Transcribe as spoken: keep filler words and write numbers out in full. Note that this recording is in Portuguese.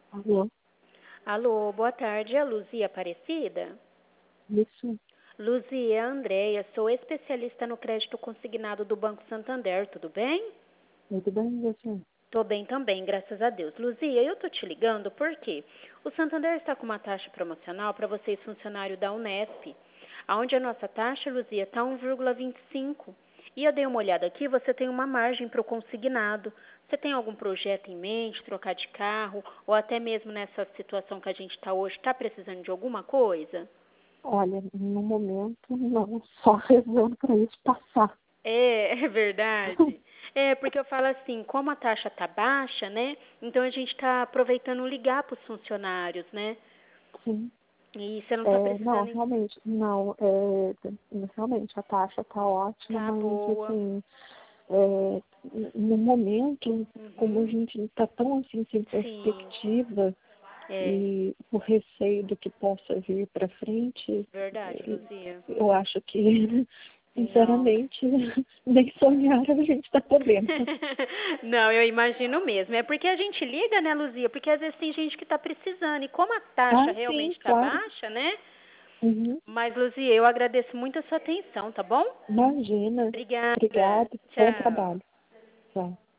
Alô, Alô, boa tarde. É a Luzia Aparecida? isso, Luzia, é a Andréia. Sou especialista no crédito consignado do Banco Santander. Tudo bem? tudo bem, você? Tô bem também, graças a Deus. Luzia, eu tô te ligando porque o Santander está com uma taxa promocional para vocês, funcionários da Unesp, aonde a nossa taxa, Luzia, está um vírgula vinte e cinco. E eu dei uma olhada aqui, você tem uma margem para o consignado. Você tem algum projeto em mente, trocar de carro, ou até mesmo nessa situação que a gente está hoje, está precisando de alguma coisa? Olha, no momento, não, só rezando para isso passar. É, é verdade. É, porque eu falo assim, como a taxa tá baixa, né? Então a gente tá aproveitando ligar para os funcionários, né? Sim, E você não tá é, não, precisando. realmente, não, é, realmente a taxa tá ótima, Tá mas boa. assim, é, no momento, como a Uhum. gente está tão assim sem Sim, perspectiva é e o receio do que possa vir para frente, verdade, é, Luzia. eu acho que, Não. sinceramente, nem sonhar a gente está podendo. Não, eu imagino mesmo. É porque a gente liga, né, Luzia? Porque às vezes tem gente que tá precisando. E como a Ah, taxa sim, realmente tá claro. baixa, né? Uhum. Mas, Luzia, eu agradeço muito a sua atenção, tá bom? Imagina. Obrigada. Obrigada. Bom Tchau. trabalho. Tchau.